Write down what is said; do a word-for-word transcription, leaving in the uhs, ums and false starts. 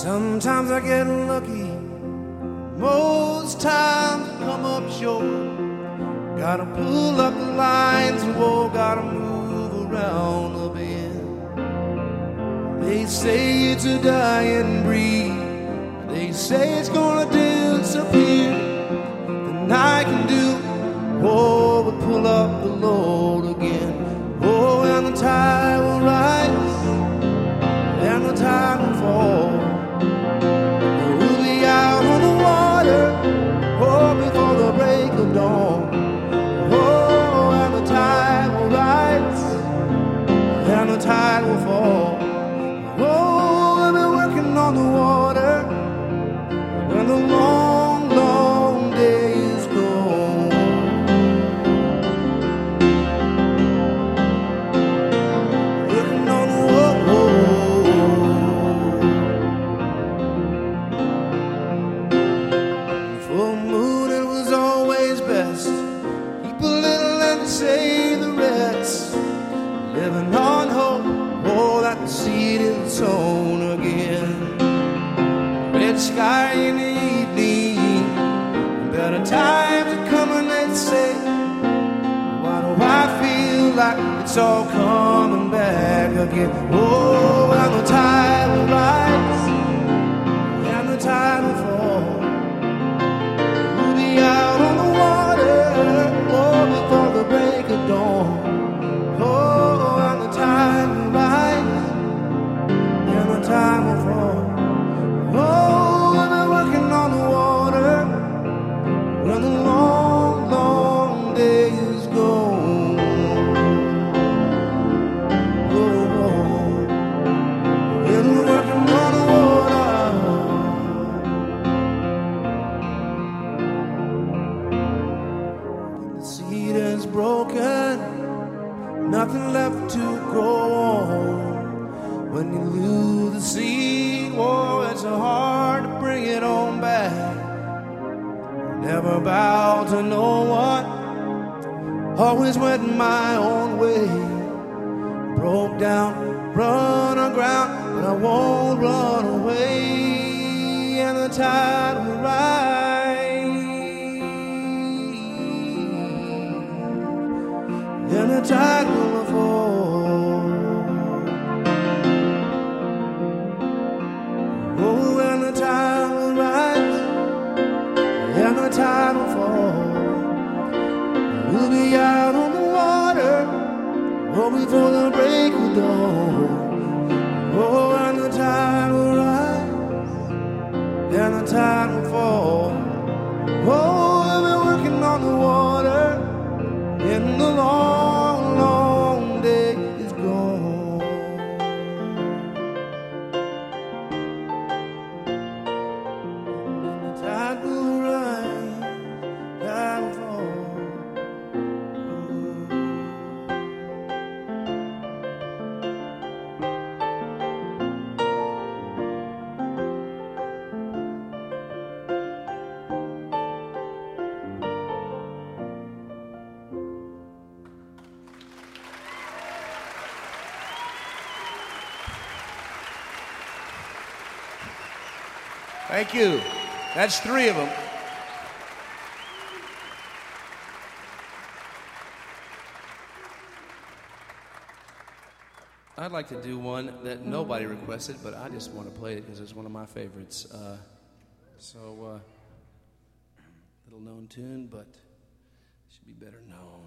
Sometimes I get lucky, most times I come up short. Gotta pull up the lines and whoa, gotta move around a bend. They say it's a dying breed, they say it's gonna disappear. Then I can do, whoa, but pull up the load again. Oh, and the tide will rise, and the tide will fall. We'll be out on the water, oh, before the break of dawn. Oh, and the tide will rise, and the tide will fall. Oh, we'll be working on the water when the long, long day is gone. Working on the water. Full moon, it was always best. Keep a little and save the rest. Living on hope, oh, that the seed is sown again. Red sky in the evening, better times are coming, they say. Why do I feel like it's all coming back again? Oh, and the tide will rise, and the tide will fall. We'll be out on the water, oh, before the break of dawn. Oh, and the tide will rise, and the tide will fall. Oh, we've been working on the water when the long, long day is gone. Oh, oh, we've been working on the water. The seed is broken, nothing left to grow on. When you lose the seed, oh, it's so hard to bring it on back. Never bow to no one, always went my own way. Broke down, run aground, but I won't run away. And the tide will rise, and the tide will fall. Oh, and the tide will rise, and the tide will fall. We'll be out on the water, oh, before the break of dawn. Oh, and the tide will rise, and the tide will fall. Oh, we've been working on the water, and the long, long day is gone. Tide will rise, tide will fall. Thank you. That's three of them. I'd like to do one that nobody requested, but I just want to play it because it's one of my favorites. Uh, so, uh, little known tune, but should be better known.